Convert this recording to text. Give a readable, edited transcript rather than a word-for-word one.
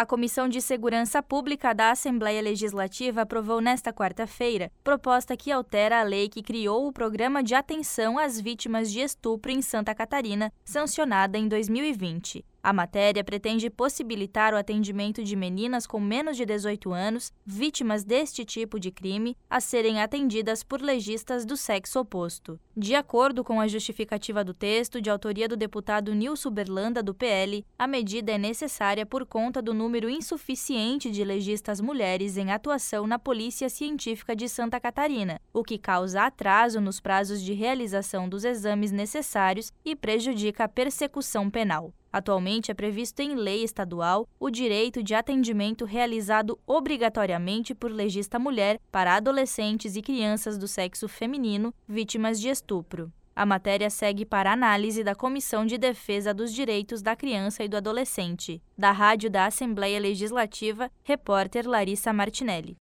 A Comissão de Segurança Pública da Assembleia Legislativa aprovou nesta quarta-feira proposta que altera a lei que criou o Programa de Atenção às Vítimas de Estupro em Santa Catarina, sancionada em 2020. A matéria pretende possibilitar o atendimento de meninas com menos de 18 anos, vítimas deste tipo de crime, a serem atendidas por legistas do sexo oposto. De acordo com a justificativa do texto, de autoria do deputado Nilson Berlanda, do PL, a medida é necessária por conta do número insuficiente de legistas mulheres em atuação na Polícia Científica de Santa Catarina, o que causa atraso nos prazos de realização dos exames necessários e prejudica a persecução penal. Atualmente é previsto em lei estadual o direito de atendimento realizado obrigatoriamente por legista mulher para adolescentes e crianças do sexo feminino vítimas de estupro. A matéria segue para análise da Comissão de Defesa dos Direitos da Criança e do Adolescente. Da Rádio da Assembleia Legislativa, repórter Larissa Martinelli.